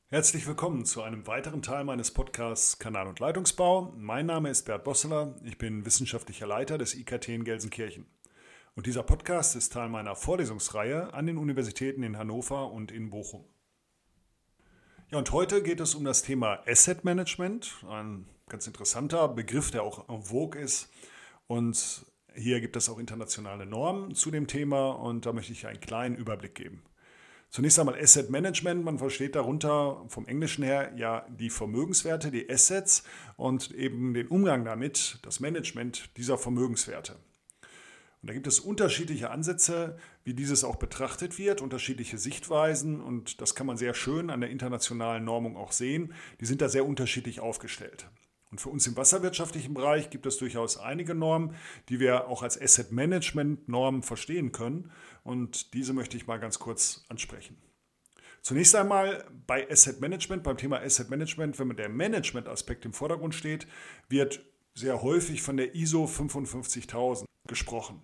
Herzlich willkommen zu einem weiteren Teil meines Podcasts Kanal- und Leitungsbau. Mein Name ist Bert Bosseler, ich bin wissenschaftlicher Leiter des IKT in Gelsenkirchen. Und dieser Podcast ist Teil meiner Vorlesungsreihe an den Universitäten in Hannover und in Bochum. Ja, und heute geht es um das Thema Asset Management, ein ganz interessanter Begriff, der auch en vogue ist. Und hier gibt es auch internationale Normen zu dem Thema und da möchte ich einen kleinen Überblick geben. Zunächst einmal Asset Management. Man versteht darunter vom Englischen her ja die Vermögenswerte, die Assets und eben den Umgang damit, das Management dieser Vermögenswerte. Und da gibt es unterschiedliche Ansätze, wie dieses auch betrachtet wird, unterschiedliche Sichtweisen und das kann man sehr schön an der internationalen Normung auch sehen. Die sind da sehr unterschiedlich aufgestellt. Und für uns im wasserwirtschaftlichen Bereich gibt es durchaus einige Normen, die wir auch als Asset Management Normen verstehen können. Und diese möchte ich mal ganz kurz ansprechen. Zunächst einmal bei Asset Management, beim Thema Asset Management, wenn der Management-Aspekt im Vordergrund steht, wird sehr häufig von der ISO 55000 gesprochen.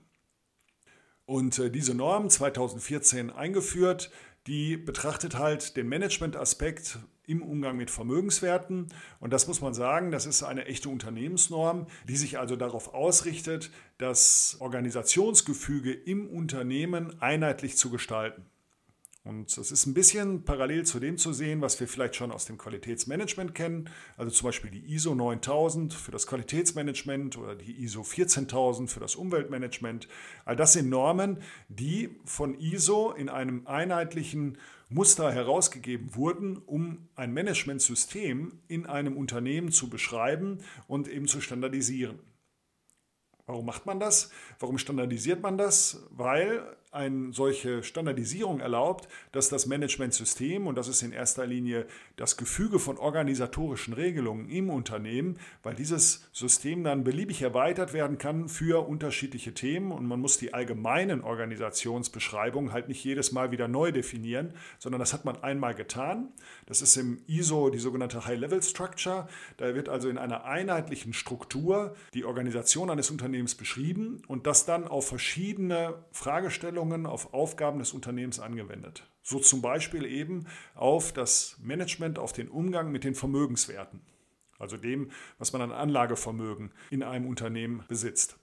Und diese Norm 2014 eingeführt, die betrachtet halt den Management-Aspekt im Umgang mit Vermögenswerten. Und das muss man sagen, das ist eine echte Unternehmensnorm, die sich also darauf ausrichtet, das Organisationsgefüge im Unternehmen einheitlich zu gestalten. Und das ist ein bisschen parallel zu dem zu sehen, was wir vielleicht schon aus dem Qualitätsmanagement kennen. Also zum Beispiel die ISO 9000 für das Qualitätsmanagement oder die ISO 14000 für das Umweltmanagement. All das sind Normen, die von ISO in einem einheitlichen Muster herausgegeben wurden, um ein Managementsystem in einem Unternehmen zu beschreiben und eben zu standardisieren. Warum macht man das? Warum standardisiert man das? Weil eine solche Standardisierung erlaubt, dass das Managementsystem, und das ist in erster Linie das Gefüge von organisatorischen Regelungen im Unternehmen, weil dieses System dann beliebig erweitert werden kann für unterschiedliche Themen und man muss die allgemeinen Organisationsbeschreibungen halt nicht jedes Mal wieder neu definieren, sondern das hat man einmal getan. Das ist im ISO die sogenannte High-Level-Structure. Da wird also in einer einheitlichen Struktur die Organisation eines Unternehmens beschrieben und das dann auf verschiedene Fragestellungen, auf Aufgaben des Unternehmens angewendet. So zum Beispiel eben auf das Management, auf den Umgang mit den Vermögenswerten, also dem, was man an Anlagevermögen in einem Unternehmen besitzt.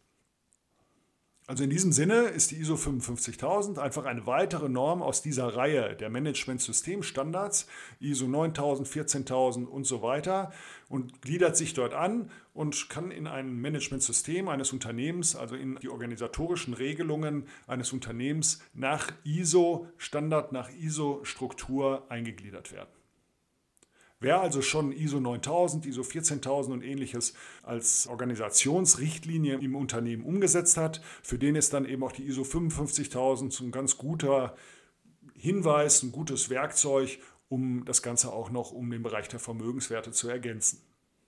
Also in diesem Sinne ist die ISO 55000 einfach eine weitere Norm aus dieser Reihe der Management-Systemstandards, ISO 9000, 14000 und so weiter und gliedert sich dort an und kann in ein Managementsystem eines Unternehmens, also in die organisatorischen Regelungen eines Unternehmens nach ISO-Standard, nach ISO-Struktur eingegliedert werden. Wer also schon ISO 9000, ISO 14000 und ähnliches als Organisationsrichtlinie im Unternehmen umgesetzt hat, für den ist dann eben auch die ISO 55000 ein ganz guter Hinweis, ein gutes Werkzeug, um das Ganze auch noch um den Bereich der Vermögenswerte zu ergänzen.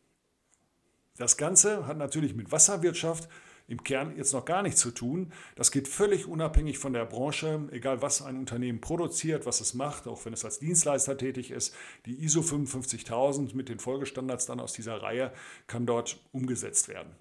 Das Ganze hat natürlich mit Wasserwirtschaft im Kern jetzt noch gar nichts zu tun. Das geht völlig unabhängig von der Branche, egal was ein Unternehmen produziert, was es macht, auch wenn es als Dienstleister tätig ist. Die ISO 55000 mit den Folgestandards dann aus dieser Reihe kann dort umgesetzt werden.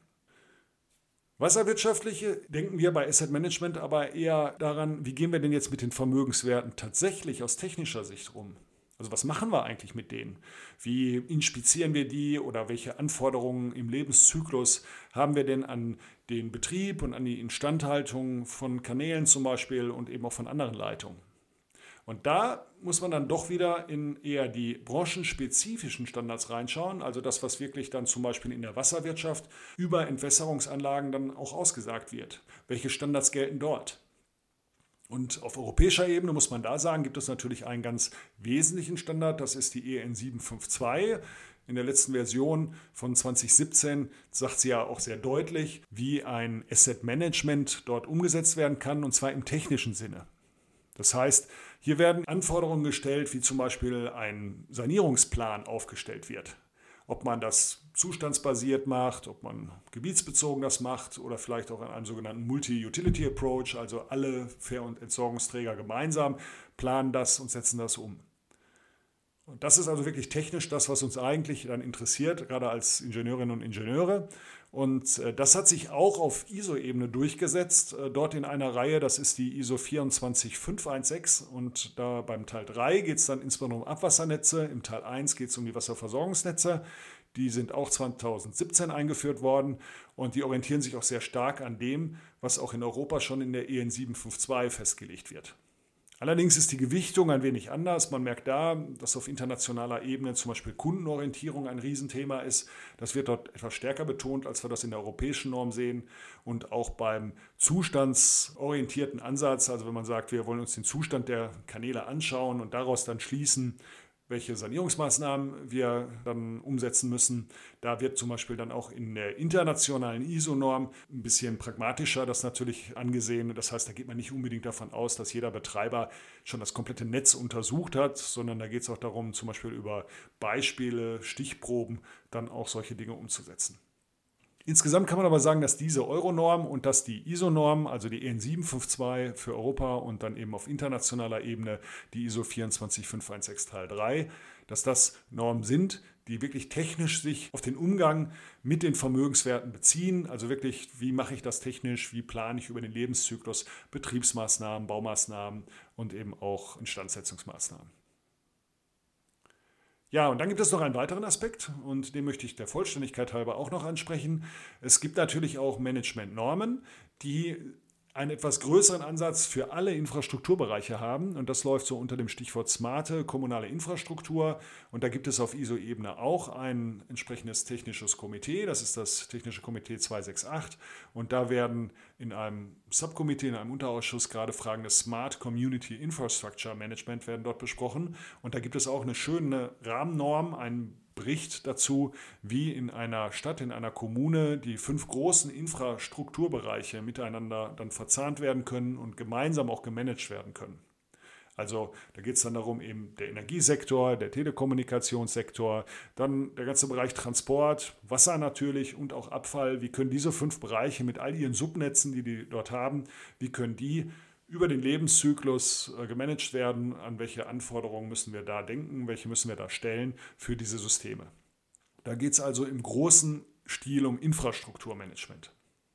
Wasserwirtschaftliche denken wir bei Asset Management aber eher daran, wie gehen wir denn jetzt mit den Vermögenswerten tatsächlich aus technischer Sicht um? Also was machen wir eigentlich mit denen? Wie inspizieren wir die oder welche Anforderungen im Lebenszyklus haben wir denn an den Betrieb und an die Instandhaltung von Kanälen zum Beispiel und eben auch von anderen Leitungen? Und da muss man dann doch wieder in eher die branchenspezifischen Standards reinschauen, also das, was wirklich dann zum Beispiel in der Wasserwirtschaft über Entwässerungsanlagen dann auch ausgesagt wird. Welche Standards gelten dort? Und auf europäischer Ebene muss man da sagen, gibt es natürlich einen ganz wesentlichen Standard, das ist die EN 752. In der letzten Version von 2017 sagt sie ja auch sehr deutlich, wie ein Asset Management dort umgesetzt werden kann, und zwar im technischen Sinne. Das heißt, hier werden Anforderungen gestellt, wie zum Beispiel ein Sanierungsplan aufgestellt wird. Ob man das zustandsbasiert macht, ob man gebietsbezogen das macht oder vielleicht auch in einem sogenannten Multi-Utility-Approach, also alle Ver- und Entsorgungsträger gemeinsam planen das und setzen das um. Und das ist also wirklich technisch das, was uns eigentlich dann interessiert, gerade als Ingenieurinnen und Ingenieure. Und das hat sich auch auf ISO-Ebene durchgesetzt, dort in einer Reihe, das ist die ISO 24516 und da beim Teil 3 geht es dann insbesondere um Abwassernetze, im Teil 1 geht es um die Wasserversorgungsnetze, die sind auch 2017 eingeführt worden und die orientieren sich auch sehr stark an dem, was auch in Europa schon in der EN 752 festgelegt wird. Allerdings ist die Gewichtung ein wenig anders. Man merkt da, dass auf internationaler Ebene zum Beispiel Kundenorientierung ein Riesenthema ist. Das wird dort etwas stärker betont, als wir das in der europäischen Norm sehen. Und auch beim zustandsorientierten Ansatz, also wenn man sagt, wir wollen uns den Zustand der Kanäle anschauen und daraus dann schließen, welche Sanierungsmaßnahmen wir dann umsetzen müssen. Da wird zum Beispiel dann auch in der internationalen ISO-Norm ein bisschen pragmatischer das natürlich angesehen. Das heißt, da geht man nicht unbedingt davon aus, dass jeder Betreiber schon das komplette Netz untersucht hat, sondern da geht es auch darum, zum Beispiel über Beispiele, Stichproben dann auch solche Dinge umzusetzen. Insgesamt kann man aber sagen, dass diese Euronorm und dass die ISO-Norm, also die EN 752 für Europa und dann eben auf internationaler Ebene die ISO 24516 Teil 3, dass das Normen sind, die wirklich technisch sich auf den Umgang mit den Vermögenswerten beziehen. Also wirklich, wie mache ich das technisch, wie plane ich über den Lebenszyklus Betriebsmaßnahmen, Baumaßnahmen und eben auch Instandsetzungsmaßnahmen. Ja, und dann gibt es noch einen weiteren Aspekt und den möchte ich der Vollständigkeit halber auch noch ansprechen. Es gibt natürlich auch Managementnormen, die einen etwas größeren Ansatz für alle Infrastrukturbereiche haben und das läuft so unter dem Stichwort smarte kommunale Infrastruktur und da gibt es auf ISO-Ebene auch ein entsprechendes technisches Komitee, das ist das Technische Komitee 268 und da werden in einem Subkomitee, in einem Unterausschuss gerade Fragen des Smart Community Infrastructure Management werden dort besprochen und da gibt es auch eine schöne Rahmennorm, einen Bericht dazu, wie in einer Stadt, in einer Kommune die 5 großen Infrastrukturbereiche miteinander dann verzahnt werden können und gemeinsam auch gemanagt werden können. Also da geht es dann darum, eben der Energiesektor, der Telekommunikationssektor, dann der ganze Bereich Transport, Wasser natürlich und auch Abfall. Wie können diese 5 Bereiche mit all ihren Subnetzen, die dort haben, wie können die über den Lebenszyklus gemanagt werden, an welche Anforderungen müssen wir da denken, welche müssen wir da stellen für diese Systeme. Da geht es also im großen Stil um Infrastrukturmanagement.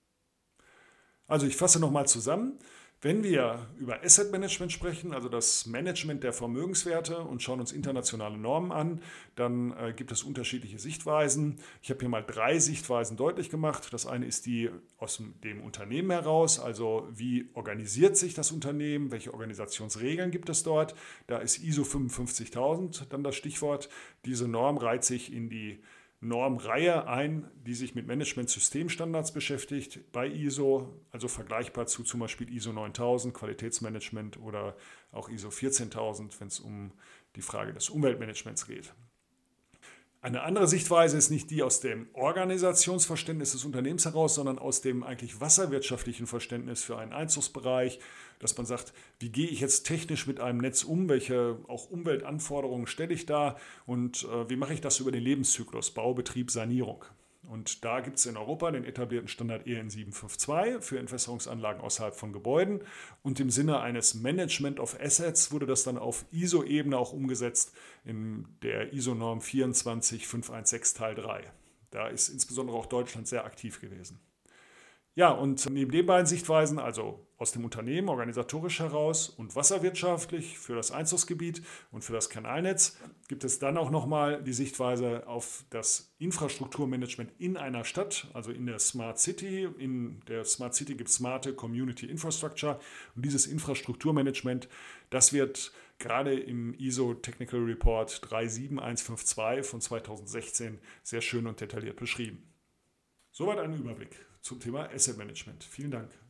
Also ich fasse nochmal zusammen. Wenn wir über Asset Management sprechen, also das Management der Vermögenswerte und schauen uns internationale Normen an, dann gibt es unterschiedliche Sichtweisen. Ich habe hier mal 3 Sichtweisen deutlich gemacht. Das eine ist die aus dem Unternehmen heraus, also wie organisiert sich das Unternehmen, welche Organisationsregeln gibt es dort. Da ist ISO 55000 dann das Stichwort. Diese Norm reiht sich in die Normreihe ein, die sich mit Management-Systemstandards beschäftigt bei ISO, also vergleichbar zu zum Beispiel ISO 9000, Qualitätsmanagement oder auch ISO 14000, wenn es um die Frage des Umweltmanagements geht. Eine andere Sichtweise ist nicht die aus dem Organisationsverständnis des Unternehmens heraus, sondern aus dem eigentlich wasserwirtschaftlichen Verständnis für einen Einzugsbereich, dass man sagt, wie gehe ich jetzt technisch mit einem Netz um, welche auch Umweltanforderungen stelle ich da und wie mache ich das über den Lebenszyklus, Bau, Betrieb, Sanierung. Und da gibt es in Europa den etablierten Standard EN 752 für Entwässerungsanlagen außerhalb von Gebäuden. Und im Sinne eines Management of Assets wurde das dann auf ISO-Ebene auch umgesetzt in der ISO-Norm 24516 Teil 3. Da ist insbesondere auch Deutschland sehr aktiv gewesen. Ja, und neben den beiden Sichtweisen, also aus dem Unternehmen organisatorisch heraus und wasserwirtschaftlich für das Einzugsgebiet und für das Kanalnetz, gibt es dann auch nochmal die Sichtweise auf das Infrastrukturmanagement in einer Stadt, also in der Smart City. In der Smart City gibt es smarte Community Infrastructure und dieses Infrastrukturmanagement, das wird gerade im ISO Technical Report 37152 von 2016 sehr schön und detailliert beschrieben. Soweit ein Überblick zum Thema Asset Management. Vielen Dank.